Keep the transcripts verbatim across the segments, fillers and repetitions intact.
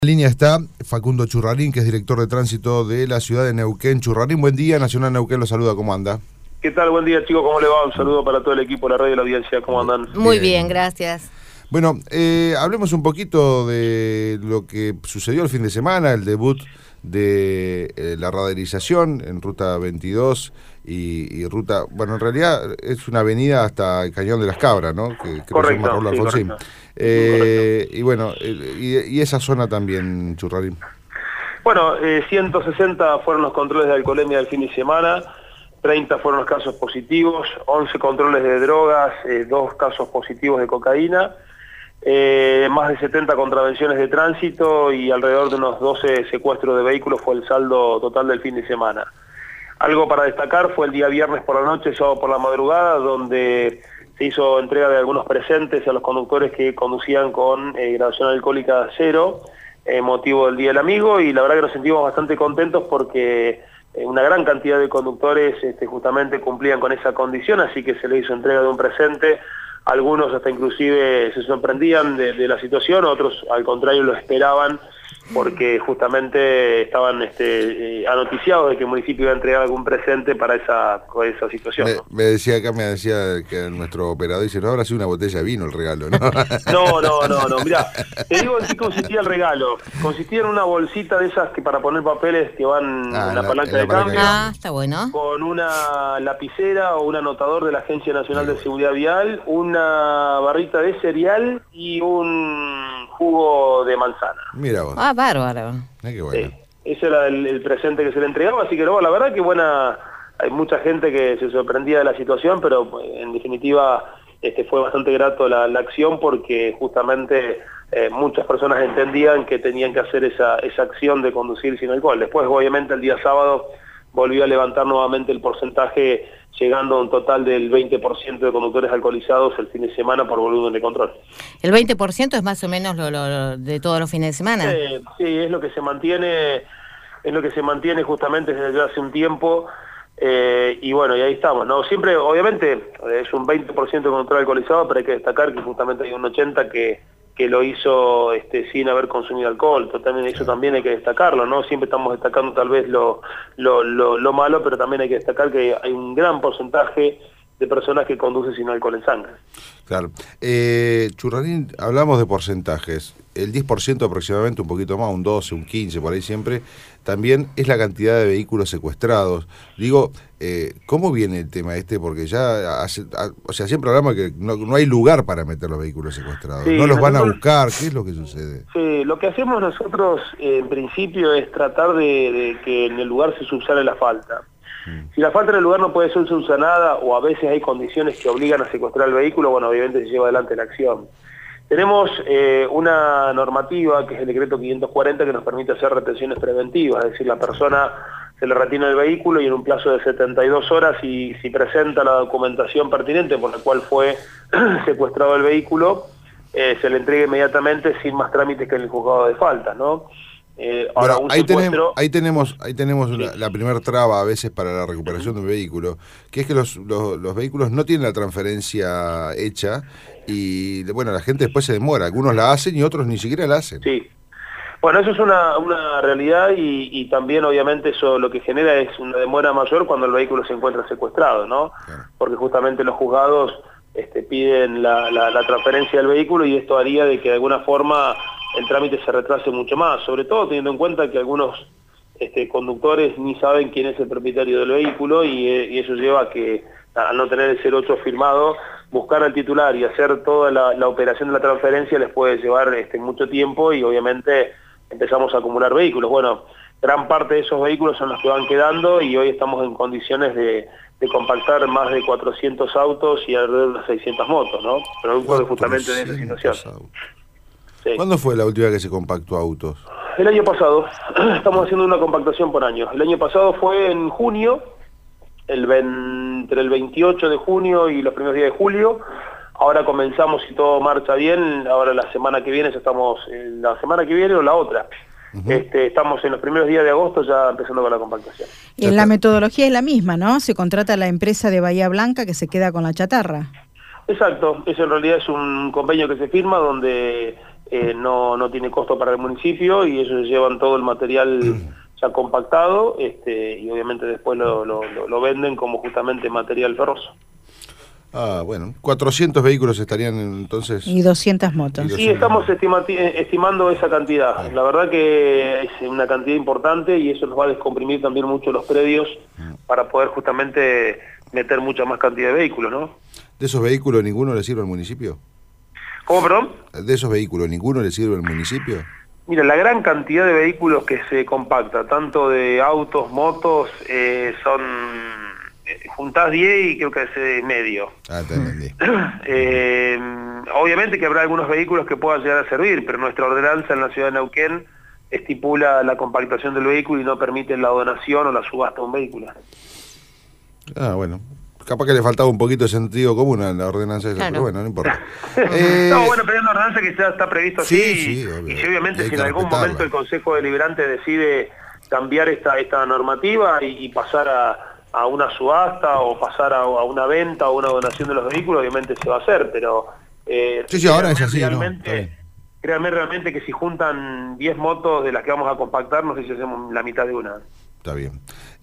En línea está Facundo Churrarín, que es director de tránsito de la ciudad de Neuquén. Churrarín, buen día. Nacional Neuquén lo saluda. ¿Cómo anda? ¿Qué tal? Buen día, chicos. ¿Cómo le va? Un saludo para todo el equipo de la radio y la audiencia. ¿Cómo andan? Muy bien, bien gracias. Bueno, eh, hablemos un poquito de lo que sucedió el fin de semana, el debut de eh, la radarización en Ruta veintidós y, y Ruta... Bueno, en realidad es una avenida hasta el Cañón de las Cabras, ¿no? Que, que correcto, Raúl sí, Alfonsín. correcto. Eh, y bueno, eh, y, y esa zona también, Churrarín. Bueno, eh, ciento sesenta fueron los controles de alcoholemia del fin de semana, treinta fueron los casos positivos, once controles de drogas, eh, dos casos positivos de cocaína, eh, más de setenta contravenciones de tránsito y alrededor de unos doce secuestros de vehículos fue el saldo total del fin de semana. Algo para destacar fue el día viernes por la noche, sábado por la madrugada, donde se hizo entrega de algunos presentes a los conductores que conducían con eh, graduación alcohólica cero, eh, motivo del Día del Amigo, y la verdad que nos sentimos bastante contentos porque eh, una gran cantidad de conductores este, justamente cumplían con esa condición, así que se le hizo entrega de un presente. Algunos hasta inclusive se sorprendían de, de la situación, otros al contrario lo esperaban porque justamente estaban este, eh, anoticiados de que el municipio iba a entregar algún presente para esa, esa situación. Me, ¿no? me decía acá, me decía que nuestro operador dice, no habrá sido una botella de vino el regalo, ¿no? No, no, no, no, mirá, te digo en qué consistía el regalo. Consistía en una bolsita de esas que para poner papeles que van Ah, en la la- palanca en la de palanca cambio, de Ah, está bueno. con una lapicera o un anotador de la Agencia Nacional de Seguridad Vial, una barrita de cereal y un jugo de manzana. Mira vos, Ah, bárbaro. eh, qué bueno. Sí, ese era el, el presente que se le entregaba, así que no, la verdad que buena, hay mucha gente que se sorprendía de la situación, pero pues, en definitiva este, fue bastante grato la, la acción porque justamente eh, muchas personas entendían que tenían que hacer esa, esa acción de conducir sin alcohol. Después obviamente el día sábado volvió a levantar nuevamente el porcentaje, llegando a un total del veinte por ciento de conductores alcoholizados el fin de semana por volumen de control. ¿El veinte por ciento es más o menos lo, lo, lo de todos los fines de semana? Eh, sí, es lo que se mantiene, es lo que se mantiene justamente desde hace un tiempo, eh, y bueno, y ahí estamos, ¿no? Siempre, obviamente, es un veinte por ciento de control alcoholizado, pero hay que destacar que justamente hay un ochenta por ciento que, que lo hizo este, sin haber consumido alcohol. Totalmente, eso también hay que destacarlo, ¿no? Siempre estamos destacando tal vez lo, lo, lo, lo malo, pero también hay que destacar que hay un gran porcentaje de personas que conducen sin alcohol en sangre. Claro. Eh, Churrarín, hablamos de porcentajes. El diez por ciento aproximadamente, un poquito más, un doce, un quince, por ahí siempre, también es la cantidad de vehículos secuestrados. Digo, eh, ¿cómo viene el tema este? Porque ya, hace, a, o sea, siempre hablamos que no, no hay lugar para meter los vehículos secuestrados. Sí, no los van a nosotros, buscar. ¿Qué es lo que sucede? Sí, lo que hacemos nosotros eh, en principio es tratar de, de que en el lugar se subsane la falta. Si la falta en el lugar no puede ser subsanada o a veces hay condiciones que obligan a secuestrar el vehículo, bueno, obviamente se lleva adelante la acción. Tenemos eh, una normativa que es el decreto quinientos cuarenta que nos permite hacer retenciones preventivas, es decir, la persona se le retiene el vehículo y en un plazo de setenta y dos horas, y si presenta la documentación pertinente por la cual fue secuestrado el vehículo, eh, se le entrega inmediatamente sin más trámites que en el juzgado de faltas, ¿no? Eh, ahora, Bueno, un ahí, secuestro... tenemos, ahí tenemos, ahí tenemos Sí. la, la primera traba a veces para la recuperación de un vehículo, que es que los, los, los vehículos no tienen la transferencia hecha y bueno, la gente después se demora. Algunos la hacen y otros ni siquiera la hacen. Sí. Bueno, eso es una, una realidad y, y también obviamente eso lo que genera es una demora mayor cuando el vehículo se encuentra secuestrado, ¿no? Claro. Porque justamente los juzgados este, piden la, la, la transferencia del vehículo y esto haría de que de alguna forma el trámite se retrase mucho más, sobre todo teniendo en cuenta que algunos este, conductores ni saben quién es el propietario del vehículo y, y eso lleva a que, al no tener el cero ocho firmado, buscar al titular y hacer toda la, la operación de la transferencia les puede llevar este, mucho tiempo y obviamente empezamos a acumular vehículos. Bueno, gran parte de esos vehículos son los que van quedando y hoy estamos en condiciones de, de compactar más de cuatrocientos autos y alrededor de seiscientas motos, ¿no? Producto de justamente de esa situación. Autos. Sí. ¿Cuándo fue la última vez que se compactó autos? El año pasado, estamos haciendo una compactación por año. El año pasado fue en junio, el ven, entre el veintiocho de junio y los primeros días de julio. Ahora comenzamos, si todo marcha bien, ahora la semana que viene, ya estamos, la semana que viene o la otra. Uh-huh. este, estamos en los primeros días de agosto ya empezando con la compactación. Y la metodología es la misma, ¿no? Se contrata a la empresa de Bahía Blanca que se queda con la chatarra. Exacto, eso en realidad es un convenio que se firma donde eh, no, no tiene costo para el municipio y ellos llevan todo el material ya compactado este, y obviamente después lo, lo, lo, lo venden como justamente material ferroso. Ah, bueno, cuatrocientos vehículos estarían entonces... Y doscientas motos. Sí, estamos estima estimando esa cantidad. Ah. La verdad que es una cantidad importante y eso nos va a descomprimir también mucho los predios ah. para poder justamente meter mucha más cantidad de vehículos, ¿no? ¿De esos vehículos ninguno le sirve al municipio? ¿Cómo, perdón? ¿De esos vehículos ninguno le sirve al municipio? Mira, la gran cantidad de vehículos que se compacta, tanto de autos, motos, eh, son... juntás diez y creo que es medio. Ah, te entendí. eh, obviamente que habrá algunos vehículos que puedan llegar a servir, pero nuestra ordenanza en la ciudad de Neuquén estipula la compactación del vehículo y no permite la donación o la subasta de un vehículo. Ah, bueno. Capaz que le faltaba un poquito de sentido común a la ordenanza esa, claro. Pero bueno, no importa. eh... No, bueno, pero es una ordenanza que ya está previsto así, sí, sí, y, y si obviamente si en algún momento el Consejo Deliberante decide cambiar esta, esta normativa y, y pasar a a una subasta o pasar a, a una venta o una donación de los vehículos, obviamente se va a hacer, pero... Eh, sí, sí, ahora es así, realmente, ¿no? Créanme realmente que si juntan diez motos de las que vamos a compactar, no sé si hacemos la mitad de una. Está bien.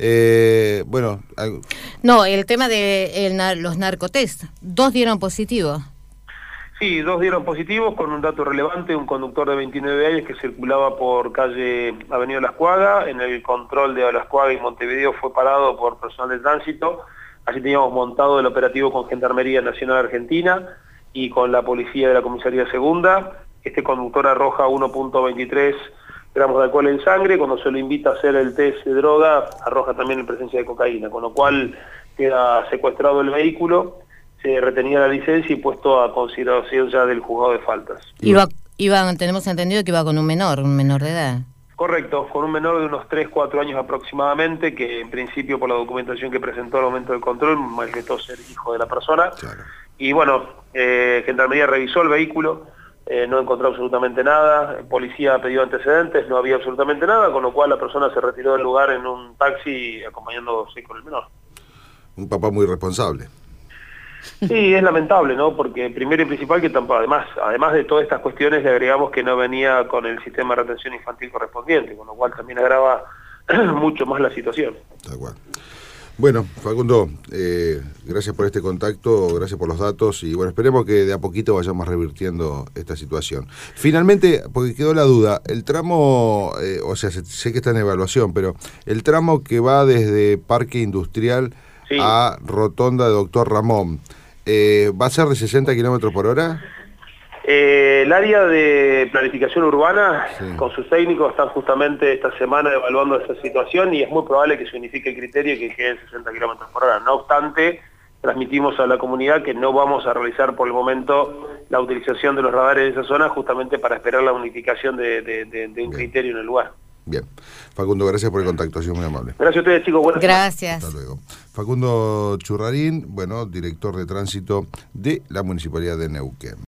Eh, bueno... Algo... No, el tema de el, los narcotest, dos dieron positivo. Sí, dos dieron positivos con un dato relevante, un conductor de veintinueve años que circulaba por calle Avenida Las Cuagas, en el control de Las Cuagas y Montevideo fue parado por personal de tránsito, así teníamos montado el operativo con Gendarmería Nacional Argentina y con la policía de la Comisaría Segunda. Este conductor arroja uno punto veintitrés gramos de alcohol en sangre, cuando se lo invita a hacer el test de droga arroja también en presencia de cocaína, con lo cual queda secuestrado el vehículo, se retenía la licencia y puesto a consideración ya del juzgado de faltas. Iba, iba, tenemos entendido que iba con un menor, un menor de edad. Correcto, con un menor de unos tres, cuatro años aproximadamente, que en principio por la documentación que presentó al momento del control manifestó ser hijo de la persona. Claro. Y bueno, eh, Gendarmería revisó el vehículo, eh, no encontró absolutamente nada, policía pidió antecedentes, no había absolutamente nada, con lo cual la persona se retiró del lugar en un taxi acompañándose con el menor. Un papá muy responsable. Sí, es lamentable, ¿no? Porque primero y principal que tampoco, además, además de todas estas cuestiones le agregamos que no venía con el sistema de retención infantil correspondiente, con lo cual también agrava mucho más la situación. Tal cual. Bueno, Facundo, eh, gracias por este contacto, gracias por los datos y bueno, esperemos que de a poquito vayamos revirtiendo esta situación. Finalmente, porque quedó la duda, el tramo, eh, o sea, sé, sé que está en evaluación, pero el tramo que va desde Parque Industrial sí. a Rotonda de Doctor Ramón, eh, ¿va a ser de sesenta kilómetros por hora? Eh, el área de planificación urbana, sí. con sus técnicos, están justamente esta semana evaluando esa situación y es muy probable que se unifique el criterio y que quede en sesenta kilómetros por hora. No obstante, transmitimos a la comunidad que no vamos a realizar por el momento la utilización de los radares de esa zona justamente para esperar la unificación de, de, de, de un Bien. criterio en el lugar. Bien. Facundo, gracias por el contacto, ha sido muy amable. Gracias a ustedes, chicos. Buenas Gracias. Hasta luego. Facundo Churrarín, bueno, director de tránsito de la Municipalidad de Neuquén.